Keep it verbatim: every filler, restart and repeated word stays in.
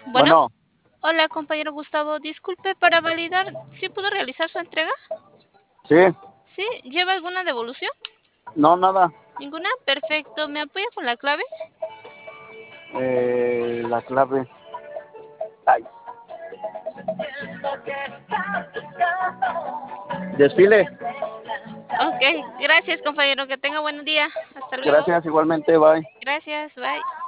Bueno, Bueno, hola compañero Gustavo, disculpe para validar si pudo realizar su entrega. sí, ¿Sí? ¿Lleva alguna devolución? no, nada. ¿Ninguna? Perfecto. ¿Me apoya con la clave? Eh, la clave. Ay. Desfile. Ok, gracias compañero, que tenga buen día. Hasta luego. Gracias, igualmente, bye. Gracias, bye.